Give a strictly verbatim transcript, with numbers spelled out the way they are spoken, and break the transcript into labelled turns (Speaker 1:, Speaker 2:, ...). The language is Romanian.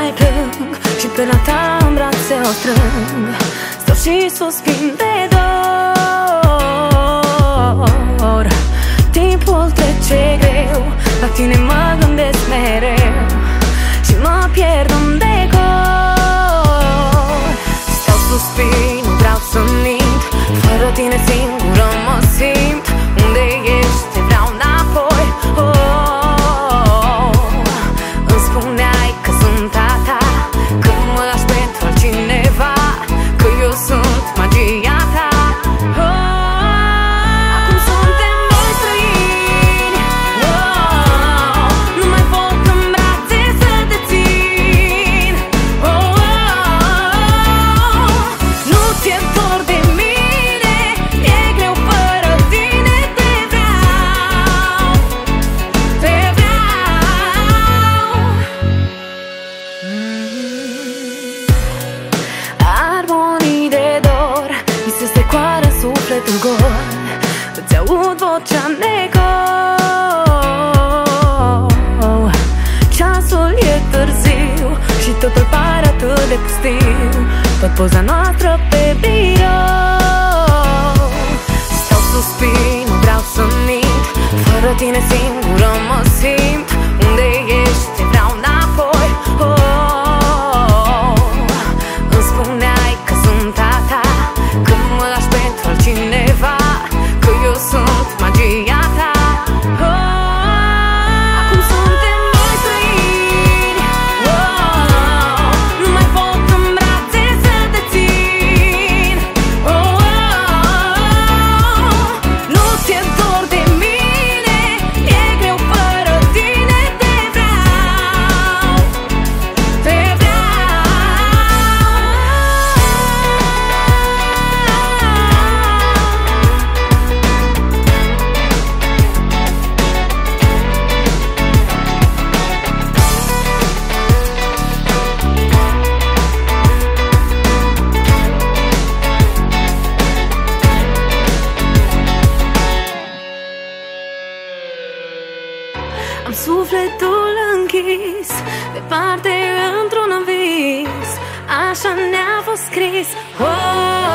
Speaker 1: mai plâng și pe la ta în brațe o strâng. Stau și suspin de dor. Timpul trece greu, la tine mă gândesc mereu și mă pierd în decor. Stau suspin, nu vreau să mint, fără tine singură mă simt. Unde ești? Te vreau înapoi. Oh, îmi spuneai că sunt a ta, că nu mă lași pentru altcineva, că eu sunt magia ta. Acum suntem doi străini. Oh, nu mai pot în brațe să te țin. Oh, nu ți-e dor de mine, mi-e greu fără tine. Te vreau, te vreau. Armonii de dor mi se strecoară sufletul gol. Îți aud vocea negor. Ceasul e târziu și totul pare atât de pustiu. Văd poza noastră pe birou. Stau suspin, nu vreau să mint, fără tine singură mă simt. Unde ești? Te vreau înapoi. Oh, îmi spuneai că sunt a ta, că nu mă lași pentru altcineva, că eu sunt magia ta. Oh, acum suntem doi străini. Oh, nu mai pot în brațe să te țin. Oh, nu ți-e dor de mine, e greu fără tine. Te vreau, te vreau. Am sufletul închis, departe într-un vis, așa ne-a fost scris. Oh,